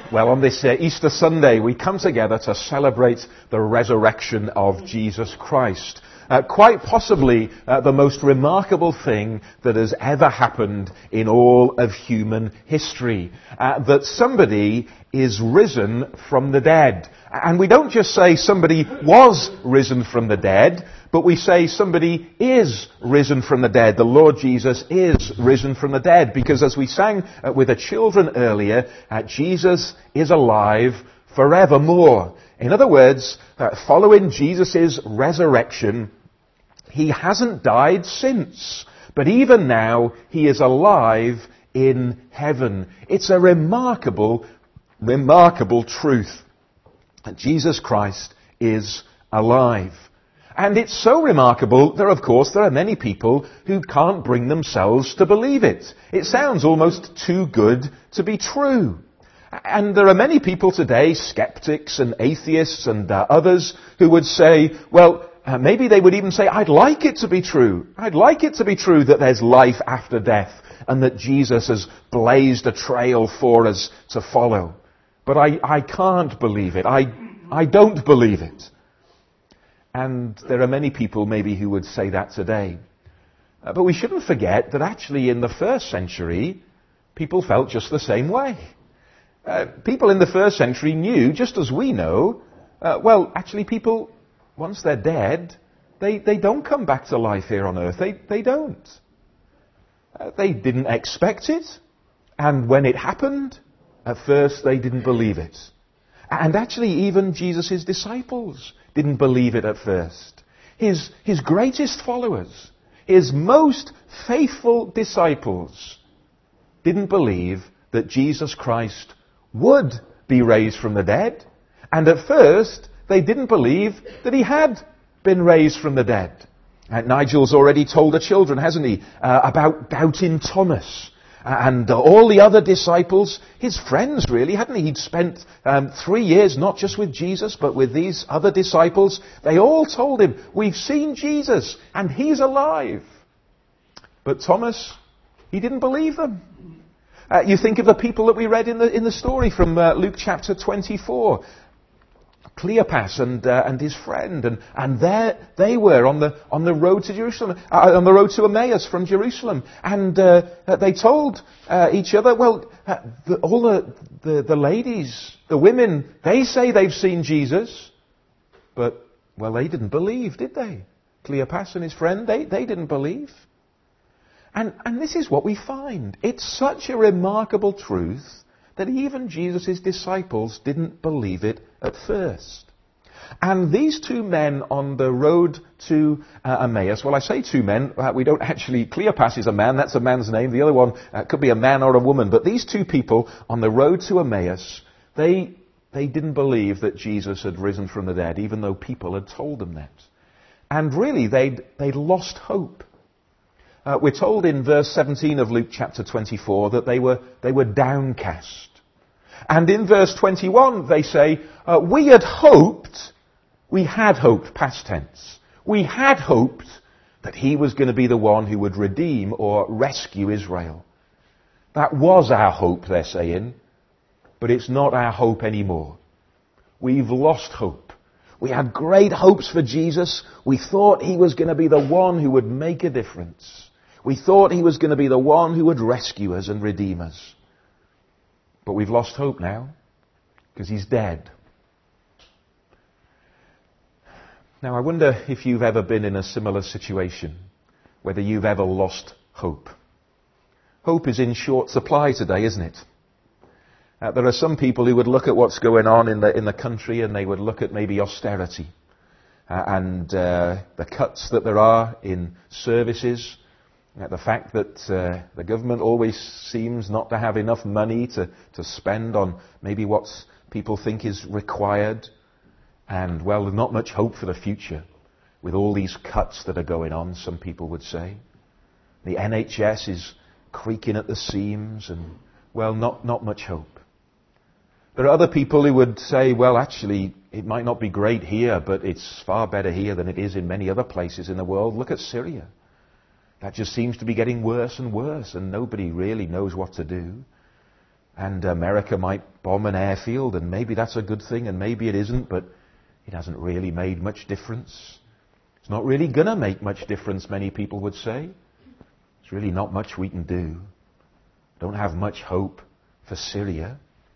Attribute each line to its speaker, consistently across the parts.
Speaker 1: Well, on this Easter Sunday, we come together to celebrate the resurrection of Jesus Christ. Quite possibly the most remarkable thing that has ever happened in all of human history. That somebody is risen from the dead. And we don't just say somebody was risen from the dead, but we say somebody is risen from the dead. The Lord Jesus is risen from the dead. Because as we sang with the children earlier, Jesus is alive forevermore. In other words, following Jesus' resurrection, he hasn't died since. But even now, he is alive in heaven. It's a remarkable, remarkable truth that Jesus Christ is alive. And it's so remarkable that, of course, there are many people who can't bring themselves to believe it. It sounds almost too good to be true. And there are many people today, skeptics and atheists and others, who would say, well, maybe they would even say, I'd like it to be true. I'd like it to be true that there's life after death and that Jesus has blazed a trail for us to follow. But I can't believe it. I don't believe it. And there are many people maybe who would say that today. But we shouldn't forget that actually in the first century, people felt just the same way. People in the first century knew, just as we know, actually people, once they're dead, they don't come back to life here on earth. They don't. They didn't expect it. And when it happened, at first they didn't believe it. And actually even Jesus' disciples didn't believe it at first. His greatest followers, his most faithful disciples, didn't believe that Jesus Christ would be raised from the dead. And at first, they didn't believe that he had been raised from the dead. Nigel's already told the children, hasn't he, about doubting Thomas. And all the other disciples, his friends really, hadn't he? He'd spent 3 years not just with Jesus, but with these other disciples. They all told him, we've seen Jesus, and he's alive. But Thomas, he didn't believe them. You think of the people that we read in the story from Luke chapter 24. Cleopas and his friend, and there they were on the road to Jerusalem, on the road to Emmaus from Jerusalem, and they told each other, all the ladies, the women, they say they've seen Jesus, but they didn't believe, did they? Cleopas and his friend, they didn't believe, and this is what we find. It's such a remarkable truth that even Jesus' disciples didn't believe it at first. And these two men on the road to Emmaus, I say two men, we don't actually, Cleopas is a man, that's a man's name, the other one could be a man or a woman, but these two people on the road to Emmaus, they didn't believe that Jesus had risen from the dead, even though people had told them that. And really, they'd lost hope. We're told in verse 17 of Luke chapter 24 that they were downcast. And in verse 21 they say, we had hoped, past tense, we had hoped that he was going to be the one who would redeem or rescue Israel. That was our hope, they're saying, but it's not our hope anymore. We've lost hope. We had great hopes for Jesus. We thought he was going to be the one who would make a difference. We thought he was going to be the one who would rescue us and redeem us. But we've lost hope now, because he's dead. Now, I wonder if you've ever been in a similar situation, whether you've ever lost hope. Hope is in short supply today, isn't it? There are some people who would look at what's going on in the country, and they would look at maybe austerity and the cuts that there are in services. The fact that the government always seems not to have enough money to spend on maybe what people think is required. And, there's not much hope for the future with all these cuts that are going on, some people would say. The NHS is creaking at the seams and, not much hope. There are other people who would say, actually, it might not be great here, but it's far better here than it is in many other places in the world. Look at Syria. That just seems to be getting worse and worse, and nobody really knows what to do. And America might bomb an airfield, and maybe that's a good thing, and maybe it isn't, but it hasn't really made much difference. It's not really going to make much difference, many people would say. There's really not much we can do. Don't have much hope for Syria.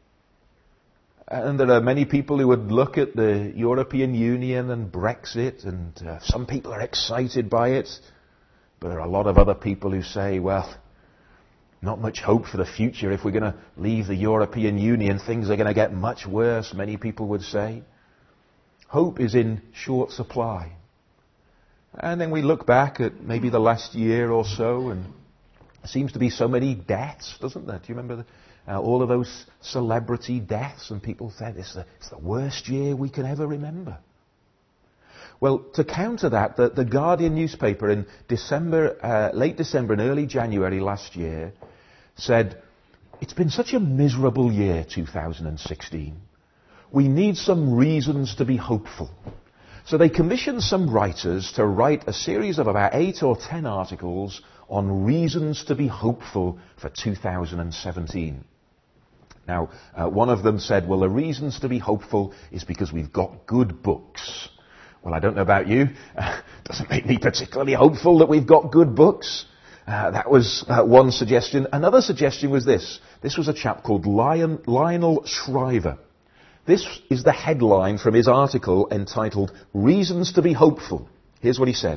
Speaker 1: And there are many people who would look at the European Union and Brexit, and some people are excited by it, but there are a lot of other people who say, well, not much hope for the future. If we're going to leave the European Union, things are going to get much worse, many people would say. Hope is in short supply. And then we look back at maybe the last year or so, and there seems to be so many deaths, doesn't there? Do you remember all of those celebrity deaths? And people said it's the worst year we can ever remember. Well, to counter that, the Guardian newspaper in late December and early January last year said, it's been such a miserable year, 2016. We need some reasons to be hopeful. So they commissioned some writers to write a series of about 8 or 10 articles on reasons to be hopeful for 2017. Now, one of them said, well, the reasons to be hopeful is because we've got good books. Well, I don't know about you. Doesn't make me particularly hopeful that we've got good books. That was one suggestion. Another suggestion was this. This was a chap called Lionel Shriver. This is the headline from his article entitled, Reasons to be Hopeful. Here's what he said.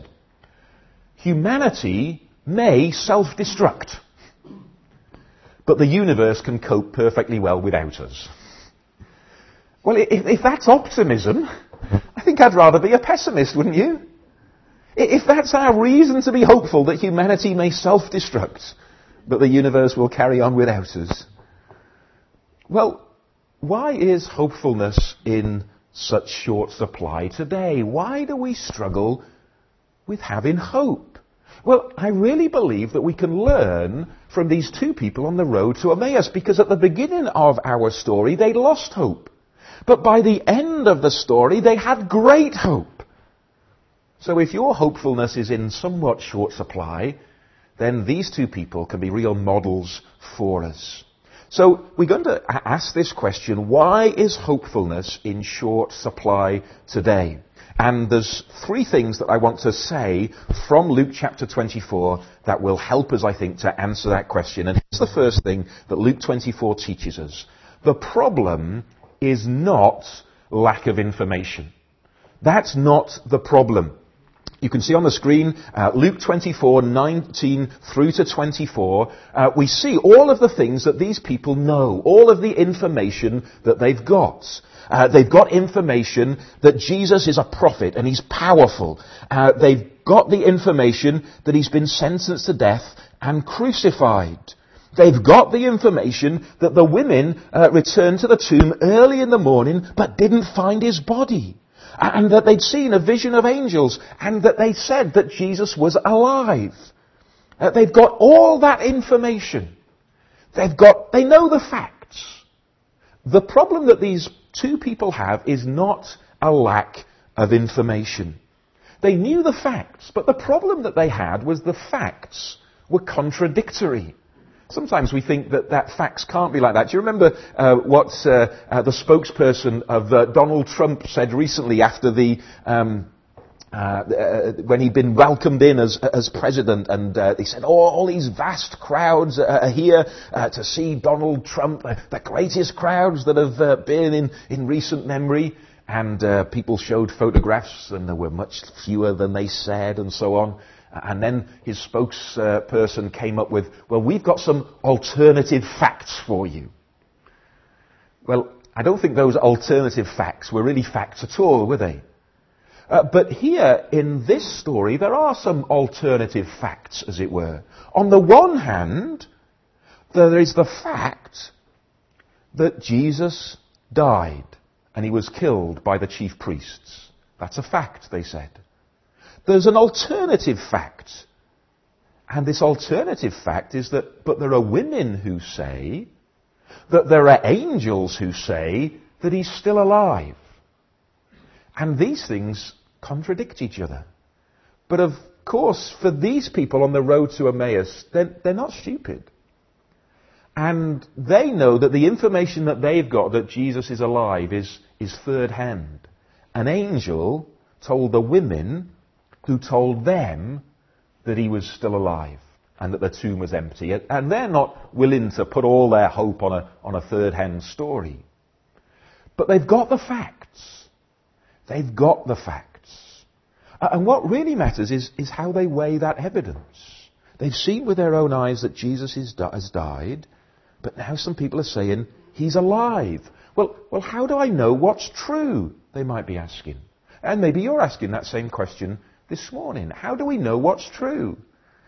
Speaker 1: Humanity may self-destruct, but the universe can cope perfectly well without us. Well, if that's optimism, I think I'd rather be a pessimist, wouldn't you? If that's our reason to be hopeful, that humanity may self-destruct, but the universe will carry on without us. Well, why is hopefulness in such short supply today? Why do we struggle with having hope? Well, I really believe that we can learn from these two people on the road to Emmaus, because at the beginning of our story, they lost hope. But by the end of the story, they had great hope. So if your hopefulness is in somewhat short supply, then these two people can be real models for us. So we're going to ask this question, why is hopefulness in short supply today? And there's 3 things that I want to say from Luke chapter 24 that will help us, I think, to answer that question. And here's the first thing that Luke 24 teaches us. The problem is not lack of information. That's not the problem. You can see on the screen, Luke 24:19 through to 24, we see all of the things that these people know, all of the information that they've got. They've got information that Jesus is a prophet and he's powerful. They've got the information that he's been sentenced to death and crucified. They've got the information that the women returned to the tomb early in the morning but didn't find his body. And that they'd seen a vision of angels, and that they said that Jesus was alive. They've got all that information. They know the facts. The problem that these two people have is not a lack of information. They knew the facts, but the problem that they had was the facts were contradictory. Sometimes we think that facts can't be like that. Do you remember what the spokesperson of Donald Trump said recently after when he'd been welcomed in as president, and they said, all these vast crowds are here to see Donald Trump, the greatest crowds that have been in recent memory. And people showed photographs, and there were much fewer than they said, and so on. And then his spokesperson came up with, well, we've got some alternative facts for you. Well, I don't think those alternative facts were really facts at all, were they? But here, in this story, there are some alternative facts, as it were. On the one hand, there is the fact that Jesus died and he was killed by the chief priests. That's a fact, they said. There's an alternative fact. And this alternative fact is that, but there are women who say that there are angels who say that he's still alive. And these things contradict each other. But of course, for these people on the road to Emmaus, they're not stupid. And they know that the information that they've got that Jesus is alive is third hand. An angel told the women who told them that he was still alive and that the tomb was empty. And they're not willing to put all their hope on a third hand story. But they've got the facts. They've got the facts. And what really matters is how they weigh that evidence. They've seen with their own eyes that Jesus has died, but now some people are saying he's alive. Well, how do I know what's true? They might be asking. And maybe you're asking that same question this morning. How do we know what's true?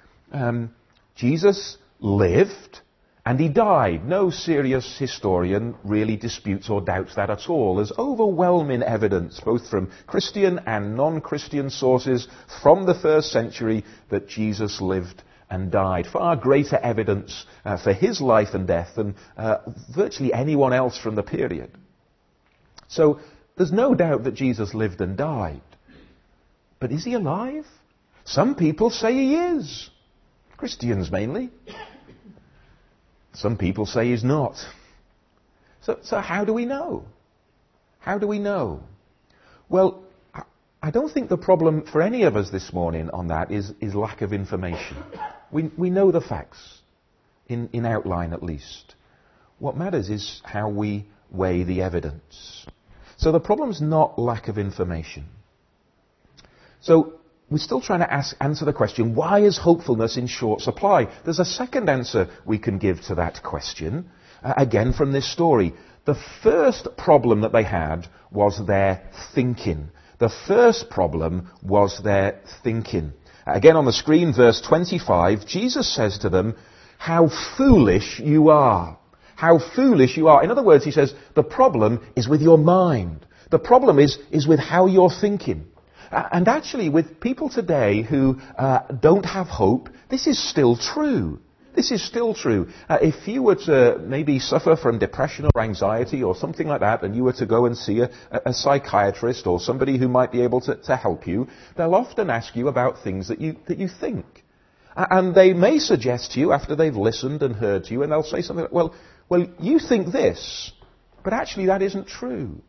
Speaker 1: Jesus lived and he died. No serious historian really disputes or doubts that at all. There's overwhelming evidence, both from Christian and non-Christian sources from the first century, that Jesus lived and died. Far greater evidence for his life and death than virtually anyone else from the period. So there's no doubt that Jesus lived and died. But is he alive? Some people say he is. Christians mainly. Some people say he's not. So how do we know? How do we know? Well, I don't think the problem for any of us this morning on that is lack of information. We know the facts, in outline at least. What matters is how we weigh the evidence. So the problem's not lack of information. So we're still trying to answer the question, why is hopefulness in short supply? There's a second answer we can give to that question, again from this story. The first problem that they had was their thinking. The first problem was their thinking. Again on the screen, verse 25, Jesus says to them, how foolish you are. How foolish you are. In other words, he says, the problem is with your mind. The problem is with how you're thinking. And actually, with people today who don't have hope, this is still true. This is still true. If you were to maybe suffer from depression or anxiety or something like that, and you were to go and see a psychiatrist or somebody who might be able to help you, they'll often ask you about things that you think. And they may suggest to you, after they've listened and heard to you, and they'll say something like, well, you think this, but actually that isn't true.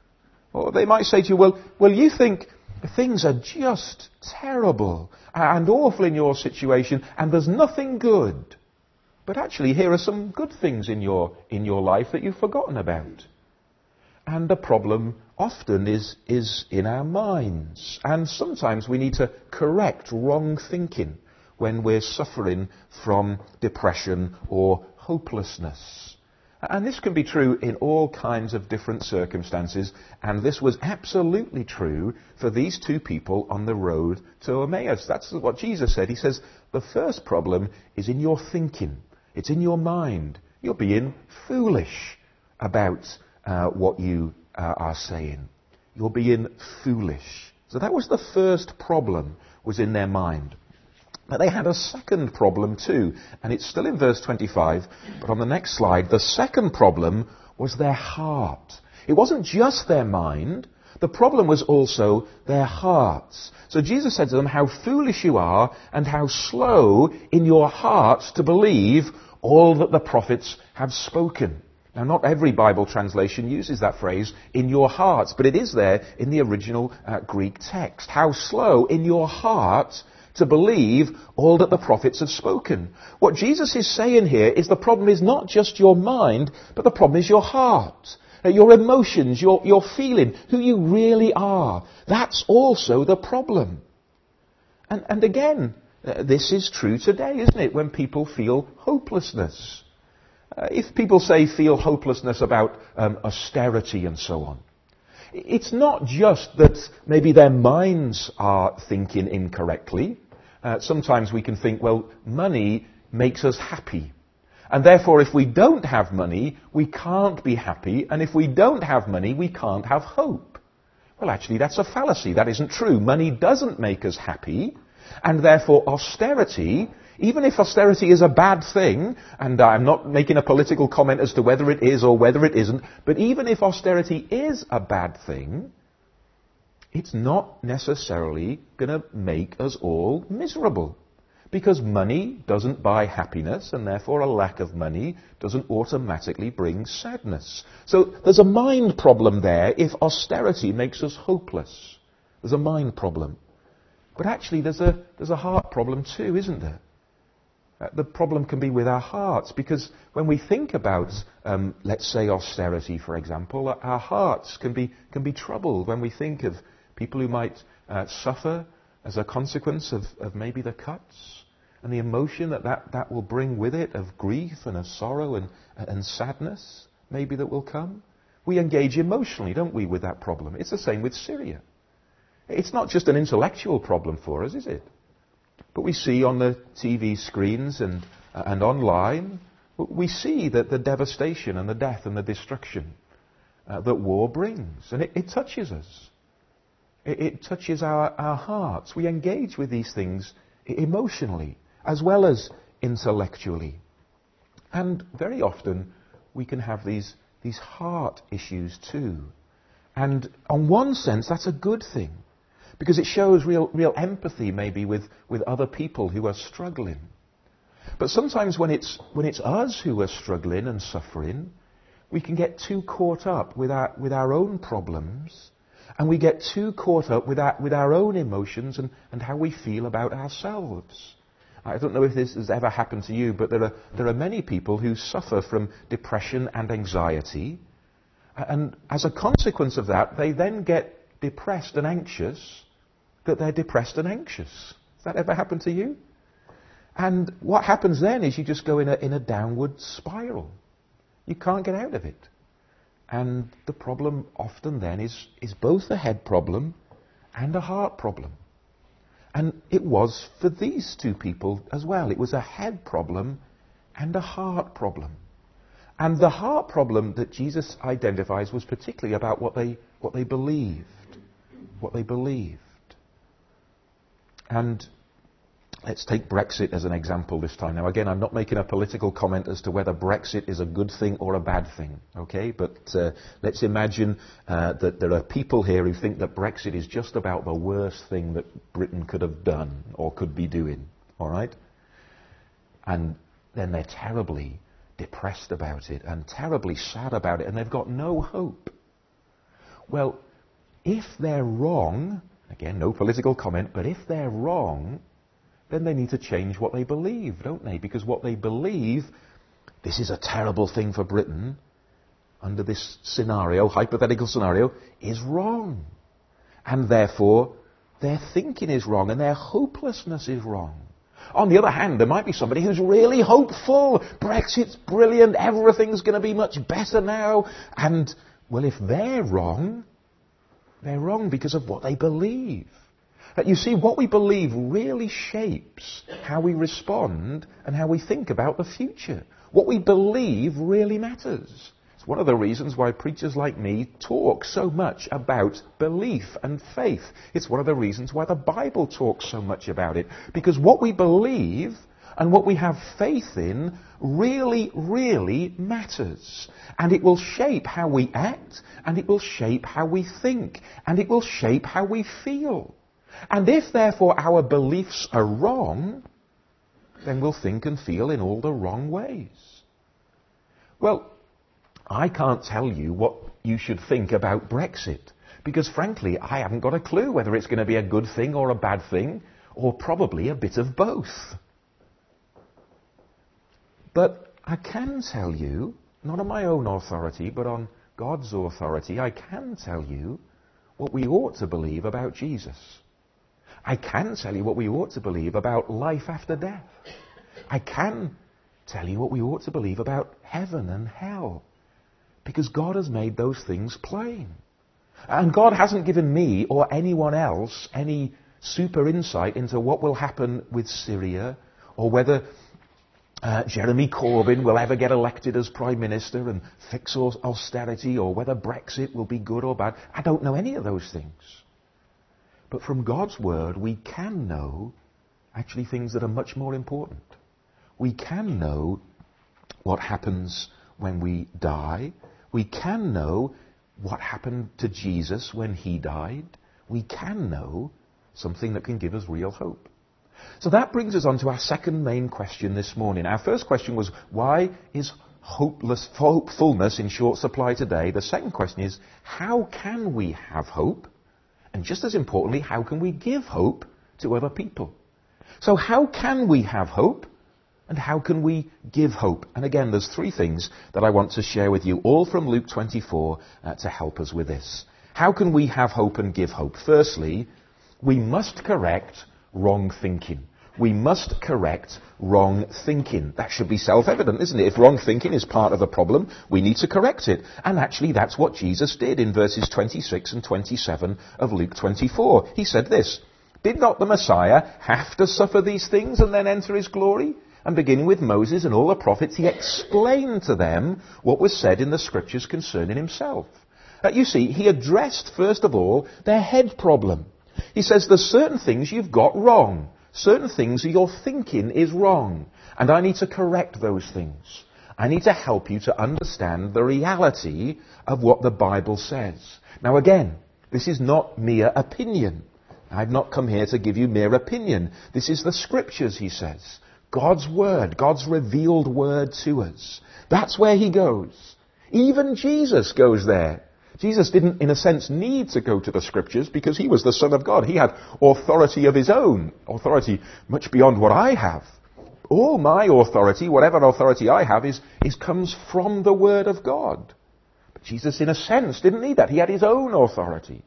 Speaker 1: Or they might say to you, well, you think things are just terrible and awful in your situation, and there's nothing good. But actually, here are some good things in your life that you've forgotten about. And the problem often is in our minds. And sometimes we need to correct wrong thinking when we're suffering from depression or hopelessness. And this can be true in all kinds of different circumstances, and this was absolutely true for these two people on the road to Emmaus. That's what Jesus said. He says, the first problem is in your thinking. It's in your mind. You're being foolish about what you are saying. You're being foolish. So that was the first problem, was in their mind. But they had a second problem too, and it's still in verse 25, but on the next slide, the second problem was their heart. It wasn't just their mind, the problem was also their hearts. So Jesus said to them, how foolish you are, and how slow in your hearts to believe all that the prophets have spoken. Now, not every Bible translation uses that phrase, in your hearts, but it is there in the original Greek text. How slow in your heart to believe all that the prophets have spoken. What Jesus is saying here is the problem is not just your mind, but the problem is your heart, your emotions, your feeling, who you really are. That's also the problem. And again, this is true today, isn't it, when people feel hopelessness. If people say feel hopelessness about austerity and so on, it's not just that maybe their minds are thinking incorrectly. Sometimes we can think, well, money makes us happy. And therefore, if we don't have money, we can't be happy. And if we don't have money, we can't have hope. Well, actually, that's a fallacy. That isn't true. Money doesn't make us happy. And therefore, austerity, even if austerity is a bad thing, and I'm not making a political comment as to whether it is or whether it isn't, but even if austerity is a bad thing, it's not necessarily going to make us all miserable. Because money doesn't buy happiness, and therefore a lack of money doesn't automatically bring sadness. So there's a mind problem there if austerity makes us hopeless. There's a mind problem. But actually there's a heart problem too, isn't there? The problem can be with our hearts, because when we think about, let's say, austerity, for example, our hearts can be troubled when we think of people who might suffer as a consequence of maybe the cuts, and the emotion that will bring with it of grief and of sorrow and sadness, maybe that will come. We engage emotionally, don't we, with that problem? It's the same with Syria. It's not just an intellectual problem for us, is it? But we see on the TV screens and online, we see that the devastation and the death and the destruction that war brings. And it touches us. It touches our hearts. We engage with these things emotionally as well as intellectually. And very often we can have these heart issues too. And on one sense, that's a good thing, because it shows real empathy maybe with other people who are struggling. But sometimes when it's us who are struggling and suffering, we can get too caught up with our own problems, and we get too caught up with our own emotions and how we feel about ourselves. I don't know if this has ever happened to you, but there are many people who suffer from depression and anxiety, and as a consequence of that, they then get depressed and anxious, that they're depressed and anxious. Has that ever happened to you? And what happens then is you just go in a downward spiral. You can't get out of it. And the problem often then is both a head problem and a heart problem. And it was for these two people as well. It was a head problem and a heart problem. And the heart problem that Jesus identifies was particularly about what they believed. What they believed. And let's take Brexit as an example this time. Now again, I'm not making a political comment as to whether Brexit is a good thing or a bad thing, okay? But let's imagine that there are people here who think that Brexit is just about the worst thing that Britain could have done or could be doing, all right? And then they're terribly depressed about it and terribly sad about it, and they've got no hope. Well, if they're wrong, again, no political comment, but if they're wrong, then they need to change what they believe, don't they? Because what they believe, this is a terrible thing for Britain, under this scenario, hypothetical scenario, is wrong. And therefore, their thinking is wrong and their hopelessness is wrong. On the other hand, there might be somebody who's really hopeful. Brexit's brilliant, everything's going to be much better now. And, well, if they're wrong because of what they believe. You see, what we believe really shapes how we respond and how we think about the future. What we believe really matters. It's one of the reasons why preachers like me talk so much about belief and faith. It's one of the reasons why the Bible talks so much about it. Because what we believe and what we have faith in really, really matters. And it will shape how we act, and it will shape how we think, and it will shape how we feel. And if, therefore, our beliefs are wrong, then we'll think and feel in all the wrong ways. Well, I can't tell you what you should think about Brexit, because, frankly, I haven't got a clue whether it's going to be a good thing or a bad thing, or probably a bit of both. But I can tell you, not on my own authority, but on God's authority, I can tell you what we ought to believe about Jesus. I can tell you what we ought to believe about life after death. I can tell you what we ought to believe about heaven and hell. Because God has made those things plain. And God hasn't given me or anyone else any super insight into what will happen with Syria, or whether Jeremy Corbyn will ever get elected as Prime Minister and fix austerity, or whether Brexit will be good or bad. I don't know any of those things. But from God's Word, we can know actually things that are much more important. We can know what happens when we die. We can know what happened to Jesus when he died. We can know something that can give us real hope. So that brings us on to our second main question this morning. Our first question was, why is hopefulness in short supply today? The second question is, how can we have hope? And just as importantly, how can we give hope to other people? So how can we have hope? And how can we give hope? And again, there's three things that I want to share with you, all from Luke 24, to help us with this. How can we have hope and give hope? Firstly, we must correct wrong thinking. We must correct wrong thinking. That should be self-evident, isn't it? If wrong thinking is part of the problem, we need to correct it. And actually, that's what Jesus did in verses 26 and 27 of Luke 24. He said this, "Did not the Messiah have to suffer these things and then enter his glory?" And beginning with Moses and all the prophets, he explained to them what was said in the scriptures concerning himself. You see, he addressed, first of all, their head problem. He says, there's certain things you've got wrong. Certain things your thinking is wrong. And I need to correct those things. I need to help you to understand the reality of what the Bible says. Now again, this is not mere opinion. I've not come here to give you mere opinion. This is the scriptures, he says. God's word, God's revealed word to us. That's where he goes. Even Jesus goes there. Jesus didn't, in a sense, need to go to the scriptures because he was the Son of God. He had authority of his own, authority much beyond what I have. All my authority, whatever authority I have, comes from the word of God. But Jesus, in a sense, didn't need that. He had his own authority.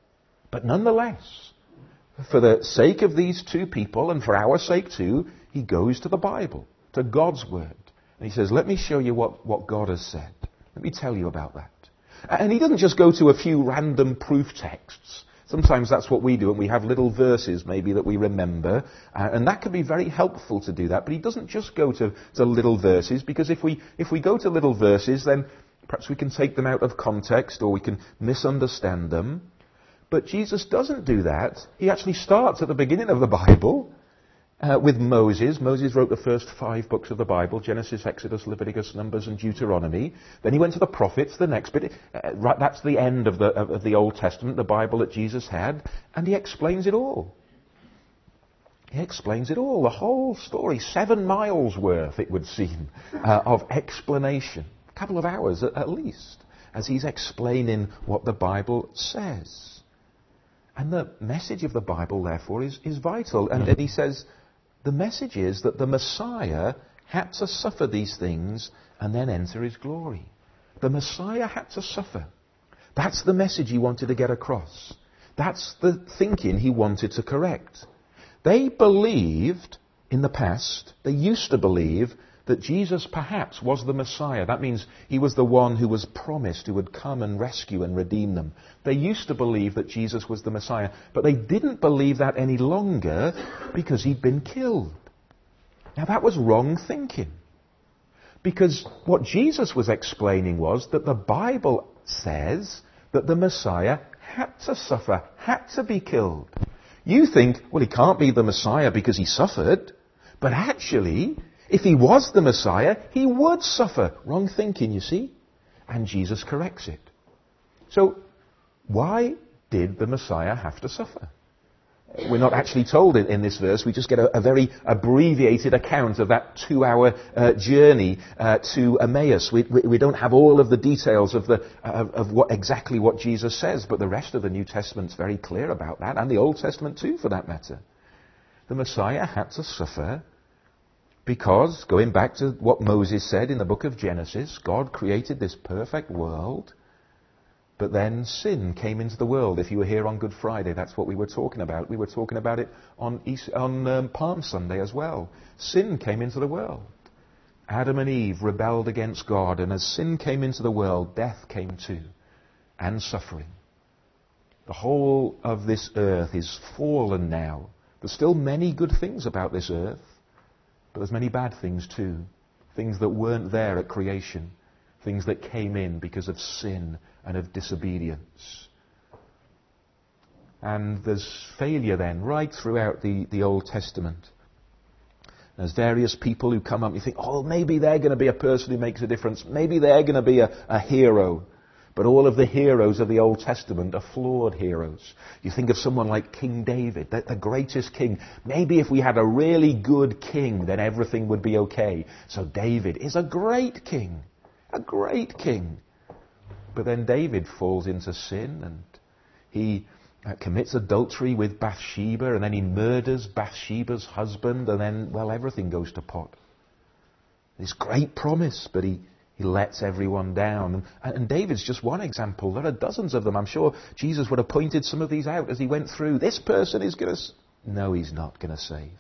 Speaker 1: But nonetheless, for the sake of these two people, and for our sake too, he goes to the Bible, to God's word. And he says, let me show you what God has said. Let me tell you about that. And he doesn't just go to a few random proof texts. Sometimes that's what we do, and we have little verses maybe that we remember, and that can be very helpful to do that. But he doesn't just go to little verses, because if we go to little verses, then perhaps we can take them out of context, or we can misunderstand them. But Jesus doesn't do that. He actually starts at the beginning of the Bible with Moses. Moses wrote the first 5 books of the Bible, Genesis, Exodus, Leviticus, Numbers, and Deuteronomy. Then he went to the prophets, the next bit. That's the end of the Old Testament, the Bible that Jesus had, and he explains it all. He explains it all, the whole story, 7 miles worth, it would seem, of explanation. A couple of hours at least, as he's explaining what the Bible says. And the message of the Bible, therefore, is vital. And he says, the message is that the Messiah had to suffer these things and then enter his glory. The Messiah had to suffer. That's the message he wanted to get across. That's the thinking he wanted to correct. They believed in the past, they used to believe that Jesus perhaps was the Messiah. That means he was the one who was promised, who would come and rescue and redeem them. They used to believe that Jesus was the Messiah, but they didn't believe that any longer because he'd been killed. Now that was wrong thinking. Because what Jesus was explaining was that the Bible says that the Messiah had to suffer, had to be killed. You think, well, he can't be the Messiah because he suffered, but actually, if he was the Messiah, he would suffer. Wrong thinking, you see? And Jesus corrects it. So, why did the Messiah have to suffer? We're not actually told in this verse. We just get a very abbreviated account of that 2-hour journey to Emmaus. We don't have all of the details of exactly what Jesus says, but the rest of the New Testament's very clear about that, and the Old Testament too, for that matter. The Messiah had to suffer because, going back to what Moses said in the book of Genesis, God created this perfect world, but then sin came into the world. If you were here on Good Friday, that's what we were talking about. We were talking about it on Palm Sunday as well. Sin came into the world. Adam and Eve rebelled against God, and as sin came into the world, death came too, and suffering. The whole of this earth is fallen now. There's still many good things about this earth, but there's many bad things too. Things that weren't there at creation. Things that came in because of sin and of disobedience. And there's failure then right throughout the Old Testament. There's various people who come up and you think, oh, maybe they're going to be a person who makes a difference. Maybe they're going to be a hero. But all of the heroes of the Old Testament are flawed heroes. You think of someone like King David, the greatest king. Maybe if we had a really good king, then everything would be okay. So David is a great king. A great king. But then David falls into sin, and he commits adultery with Bathsheba, and then he murders Bathsheba's husband, and then, well, everything goes to pot. This great promise, but he lets everyone down. And David's just one example. There are dozens of them. I'm sure Jesus would have pointed some of these out as he went through. This person is going to... No, he's not going to save.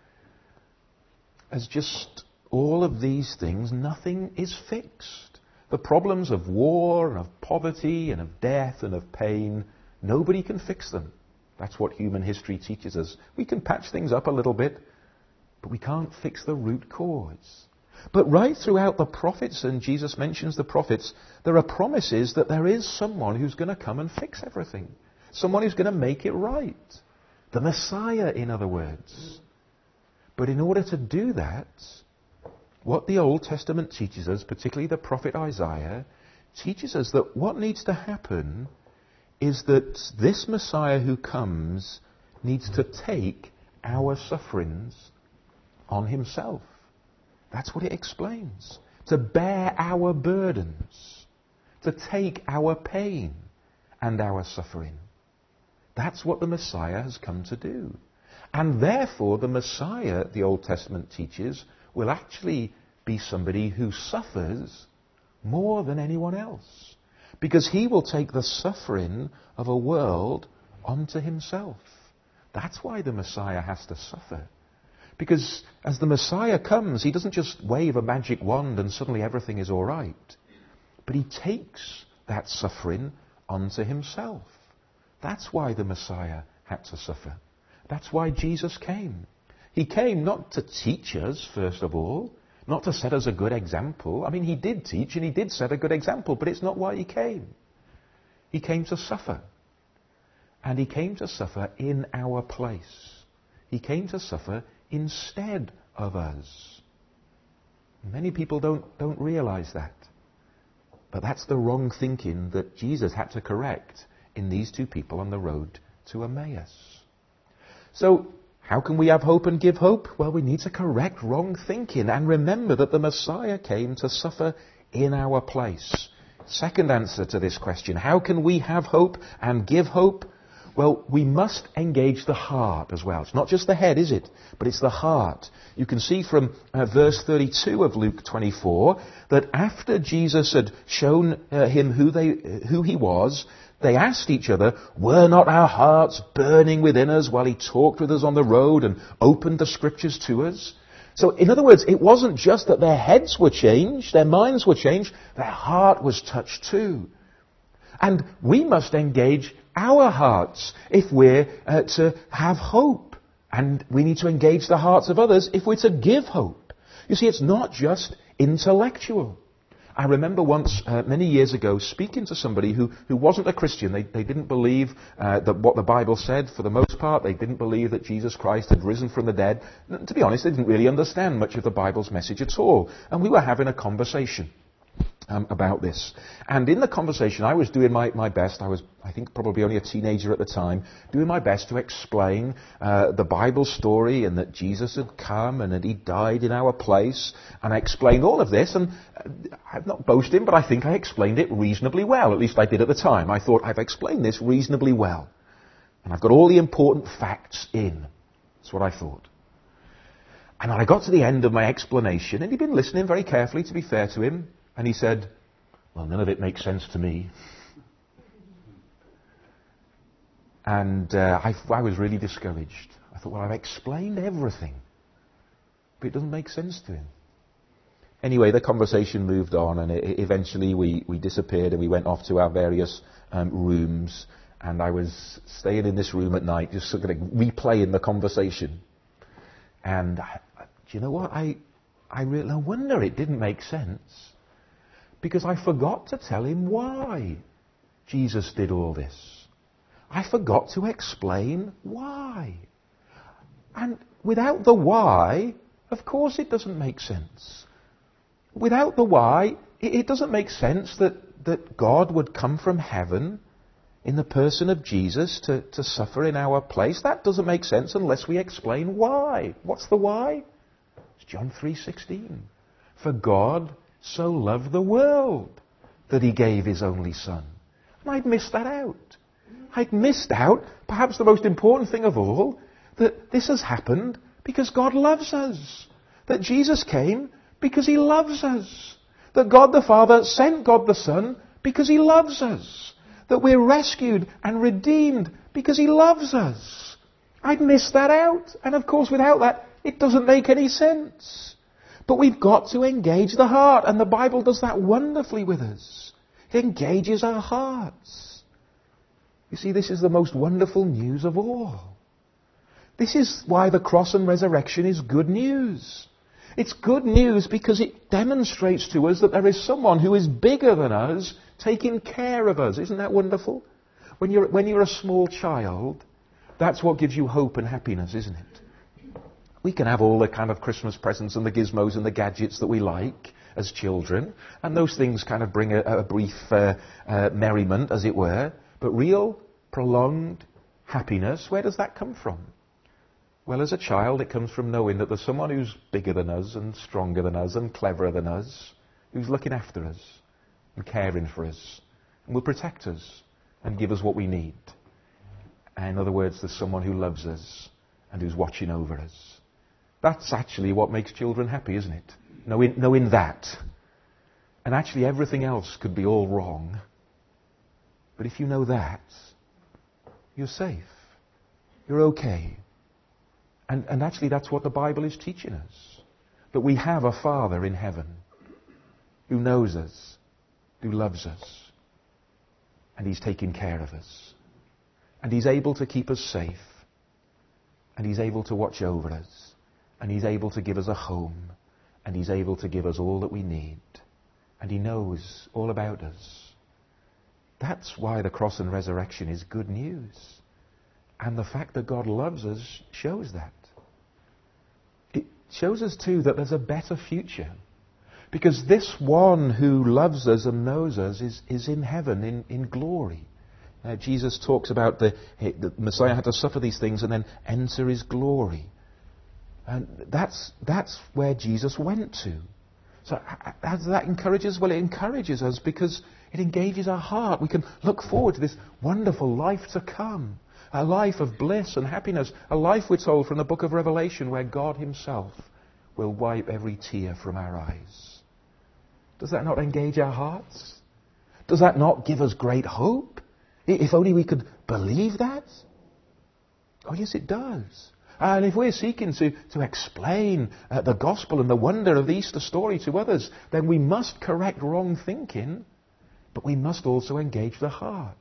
Speaker 1: As just all of these things, nothing is fixed. The problems of war and of poverty and of death and of pain, nobody can fix them. That's what human history teaches us. We can patch things up a little bit, but we can't fix the root cause. But right throughout the prophets, and Jesus mentions the prophets, there are promises that there is someone who's going to come and fix everything. Someone who's going to make it right. The Messiah, in other words. But in order to do that, what the Old Testament teaches us, particularly the prophet Isaiah, teaches us that what needs to happen is that this Messiah who comes needs to take our sufferings on himself. That's what it explains. To bear our burdens. To take our pain and our suffering. That's what the Messiah has come to do. And therefore the Messiah, the Old Testament teaches, will actually be somebody who suffers more than anyone else. Because he will take the suffering of a world onto himself. That's why the Messiah has to suffer. Because as the Messiah comes, he doesn't just wave a magic wand and suddenly everything is all right. But he takes that suffering onto himself. That's why the Messiah had to suffer. That's why Jesus came. He came not to teach us, first of all, not to set us a good example. I mean, he did teach and he did set a good example, but it's not why he came. He came to suffer. And he came to suffer in our place. He came to suffer instead of us. Many people don't realize that. But that's the wrong thinking that Jesus had to correct in these two people on the road to Emmaus. So, how can we have hope and give hope? Well, we need to correct wrong thinking and remember that the Messiah came to suffer in our place. Second answer to this question, how can we have hope and give hope? Well, we must engage the heart as well. It's not just the head, is it? But it's the heart. You can see from verse 32 of Luke 24 that after Jesus had shown him who he was, they asked each other, were not our hearts burning within us while he talked with us on the road and opened the scriptures to us? So, in other words, it wasn't just that their heads were changed, their minds were changed, their heart was touched too. And we must engage our hearts if we're to have hope. And we need to engage the hearts of others if we're to give hope. You see, it's not just intellectual. I remember once, many years ago, speaking to somebody who wasn't a Christian. They didn't believe that what the Bible said, for the most part. They didn't believe that Jesus Christ had risen from the dead. To be honest, they didn't really understand much of the Bible's message at all. And we were having a conversation about this. And in the conversation, I was doing my best. I was, I think, probably only a teenager at the time, doing my best to explain the Bible story and that Jesus had come and that he died in our place. And I explained all of this, and I'm not boasting, but I think I explained it reasonably well. At least I did at the time. I thought, I've explained this reasonably well. And I've got all the important facts in. That's what I thought. And when I got to the end of my explanation, and he'd been listening very carefully, to be fair to him, and he said, well, none of it makes sense to me. And I was really discouraged. I thought, well, I've explained everything, but it doesn't make sense to him. Anyway, the conversation moved on, and eventually we disappeared, and we went off to our various rooms. And I was staying in this room at night, just sort of replaying the conversation. And do you know what? I really no wonder it didn't make sense. Because I forgot to tell him why Jesus did all this. I forgot to explain why. And without the why, of course it doesn't make sense. Without the why, it doesn't make sense that that God would come from heaven in the person of Jesus to suffer in our place? That doesn't make sense unless we explain why. What's the why? It's John 3:16. For God so loved the world that he gave his only Son. And I'd missed that out. I'd missed out, perhaps the most important thing of all, that this has happened because God loves us. That Jesus came because he loves us. That God the Father sent God the Son because he loves us. That we're rescued and redeemed because he loves us. I'd missed that out. And of course, without that, it doesn't make any sense. But we've got to engage the heart. And the Bible does that wonderfully with us. It engages our hearts. You see, this is the most wonderful news of all. This is why the cross and resurrection is good news. It's good news because it demonstrates to us that there is someone who is bigger than us taking care of us. Isn't that wonderful? When you're a small child, that's what gives you hope and happiness, isn't it? We can have all the kind of Christmas presents and the gizmos and the gadgets that we like as children, and those things kind of bring a brief merriment, as it were. But real, prolonged happiness, where does that come from? Well, as a child, it comes from knowing that there's someone who's bigger than us and stronger than us and cleverer than us, who's looking after us and caring for us and will protect us and give us what we need. In other words, there's someone who loves us and who's watching over us. That's actually what makes children happy, isn't it? Knowing that. And actually everything else could be all wrong. But if you know that, you're safe. You're okay. And actually that's what the Bible is teaching us. That we have a Father in heaven who knows us, who loves us, and he's taking care of us. And he's able to keep us safe. And he's able to watch over us. And he's able to give us a home. And he's able to give us all that we need. And he knows all about us. That's why the cross and resurrection is good news. And the fact that God loves us shows that. It shows us too that there's a better future. Because this one who loves us and knows us is in heaven, in glory. Jesus talks about the Messiah had to suffer these things and then enter his glory. And that's where Jesus went to. So how does that encourage us? Well, it encourages us because it engages our heart. We can look forward to this wonderful life to come. A life of bliss and happiness. A life, we're told, from the book of Revelation, where God himself will wipe every tear from our eyes. Does that not engage our hearts? Does that not give us great hope? If only we could believe that? Oh, yes, it does. And if we're seeking to explain the gospel and the wonder of the Easter story to others, then we must correct wrong thinking, but we must also engage the heart.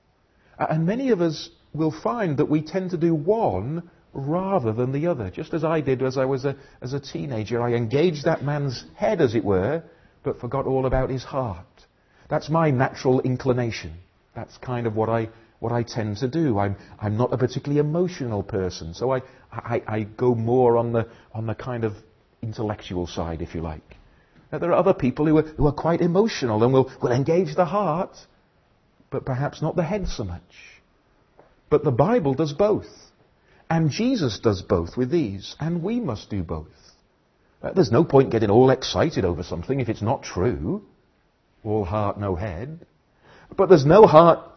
Speaker 1: And many of us will find that we tend to do one rather than the other. Just as I did as I was as a teenager. I engaged that man's head, as it were, but forgot all about his heart. That's my natural inclination. That's kind of what I tend to do. I'm not a particularly emotional person, so I go more on the kind of intellectual side, if you like. Now, there are other people who are quite emotional and will engage the heart, but perhaps not the head so much. But the Bible does both. And Jesus does both with these. And we must do both. There's no point getting all excited over something if it's not true. All heart, no head. But there's no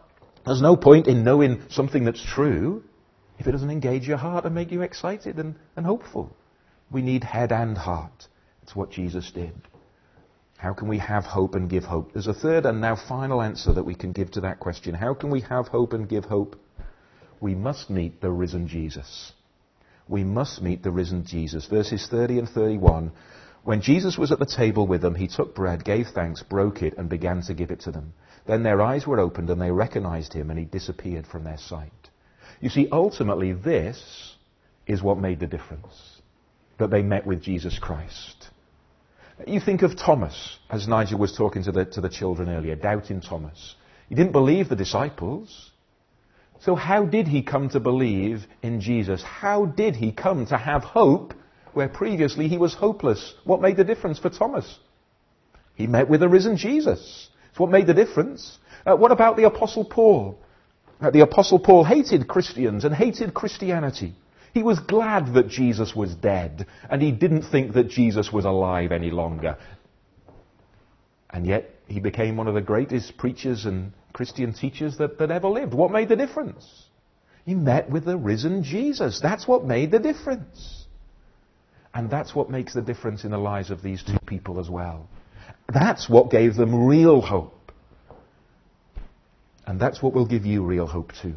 Speaker 1: point in knowing something that's true if it doesn't engage your heart and make you excited and hopeful. We need head and heart. It's what Jesus did. How can we have hope and give hope? There's a third and now final answer that we can give to that question. How can we have hope and give hope? We must meet the risen Jesus. We must meet the risen Jesus. Verses 30 and 31. When Jesus was at the table with them, he took bread, gave thanks, broke it, and began to give it to them. Then their eyes were opened and they recognized him, and he disappeared from their sight. You see, ultimately this is what made the difference. That they met with Jesus Christ. You think of Thomas, as Nigel was talking to the children earlier, doubting Thomas. He didn't believe the disciples. So how did he come to believe in Jesus? How did he come to have hope where previously he was hopeless? What made the difference for Thomas? He met with the risen Jesus. It's what made the difference. What about the Apostle Paul? The Apostle Paul hated Christians and hated Christianity. He was glad that Jesus was dead, and he didn't think that Jesus was alive any longer. And yet, he became one of the greatest preachers and Christian teachers that ever lived. What made the difference? He met with the risen Jesus. That's what made the difference. And that's what makes the difference in the lives of these two people as well. That's what gave them real hope. And that's what will give you real hope too.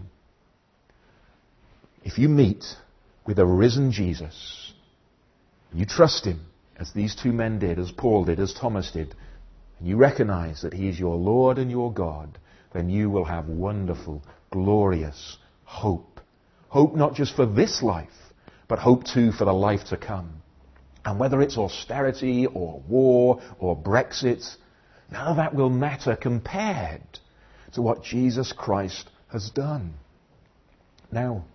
Speaker 1: If you meet with a risen Jesus, you trust him, as these two men did, as Paul did, as Thomas did, and you recognize that he is your Lord and your God, then you will have wonderful, glorious hope. Hope not just for this life, but hope too for the life to come. And whether it's austerity or war or Brexit, none of that will matter compared to what Jesus Christ has done. Now,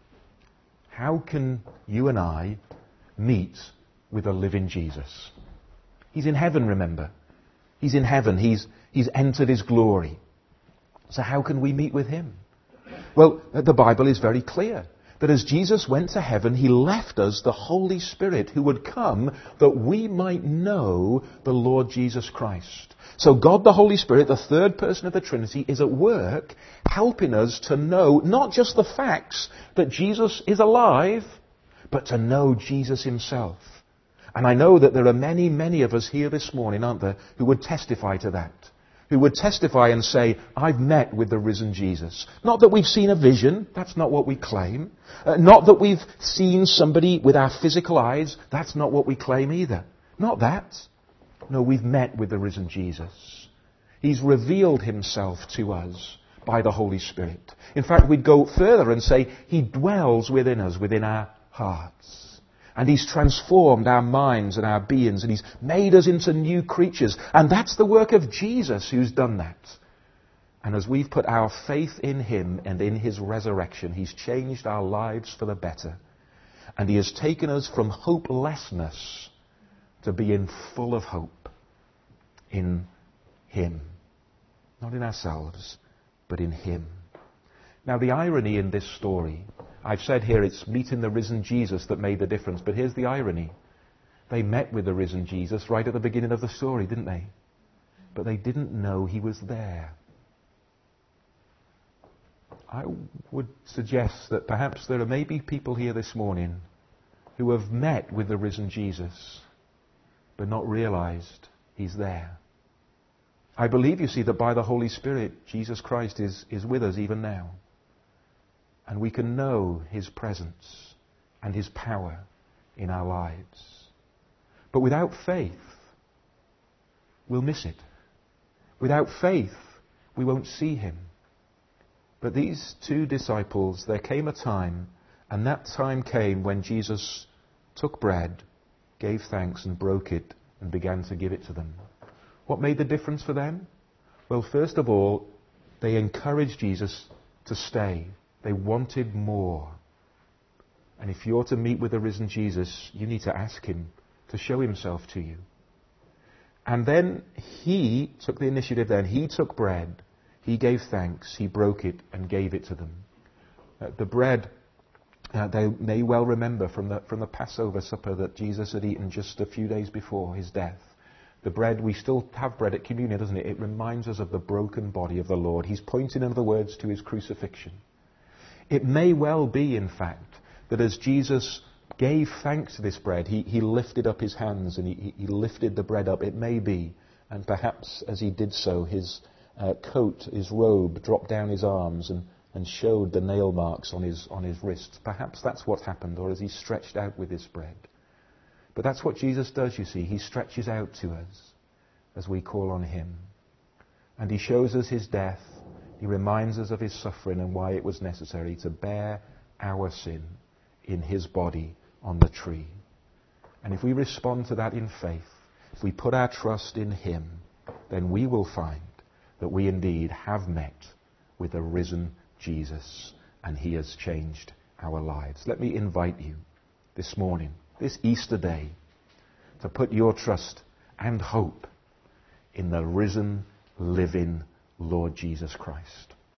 Speaker 1: how can you and I meet with a living Jesus? He's in heaven, remember. He's in heaven. He's entered his glory. So how can we meet with him? Well, the Bible is very clear that as Jesus went to heaven, he left us the Holy Spirit who would come that we might know the Lord Jesus Christ. So God the Holy Spirit, the third person of the Trinity, is at work helping us to know not just the facts that Jesus is alive, but to know Jesus himself. And I know that there are many, many of us here this morning, aren't there, who would testify to that. Who would testify and say, I've met with the risen Jesus. Not that we've seen a vision, that's not what we claim. Not that we've seen somebody with our physical eyes, that's not what we claim either. Not that. No, we've met with the risen Jesus. He's revealed himself to us by the Holy Spirit. In fact, we'd go further and say, he dwells within us, within our hearts. And he's transformed our minds and our beings, and he's made us into new creatures. And that's the work of Jesus who's done that. And as we've put our faith in him and in his resurrection, he's changed our lives for the better. And he has taken us from hopelessness to being full of hope in him. Not in ourselves, but in him. Now, the irony in this story, I've said here it's meeting the risen Jesus that made the difference, but here's the irony. They met with the risen Jesus right at the beginning of the story, didn't they? But they didn't know he was there. I would suggest that perhaps there are maybe people here this morning who have met with the risen Jesus, but not realized he's there. I believe, you see, that by the Holy Spirit, Jesus Christ is with us even now. And we can know his presence and his power in our lives. But without faith, we'll miss it. Without faith, we won't see him. But these two disciples, there came a time, and that time came when Jesus took bread, gave thanks and broke it, and began to give it to them. What made the difference for them? Well, first of all, they encouraged Jesus to stay. They wanted more. And if you're to meet with the risen Jesus, you need to ask him to show himself to you. And then he took the initiative then. He took bread. He gave thanks. He broke it and gave it to them. The bread, they may well remember from the Passover supper that Jesus had eaten just a few days before his death. The bread, we still have bread at communion, doesn't it? It reminds us of the broken body of the Lord. He's pointing, in other words, to his crucifixion. It may well be, in fact, that as Jesus gave thanks to this bread, he lifted up his hands and he lifted the bread up. It may be, and perhaps as he did so, his coat, his robe, dropped down his arms and showed the nail marks on his wrists. Perhaps that's what happened, or as he stretched out with this bread. But that's what Jesus does, you see. He stretches out to us as we call on him. And he shows us his death. He reminds us of his suffering and why it was necessary to bear our sin in his body on the tree. And if we respond to that in faith, if we put our trust in him, then we will find that we indeed have met with the risen Jesus, and he has changed our lives. Let me invite you this morning, this Easter day, to put your trust and hope in the risen living Lord Jesus Christ.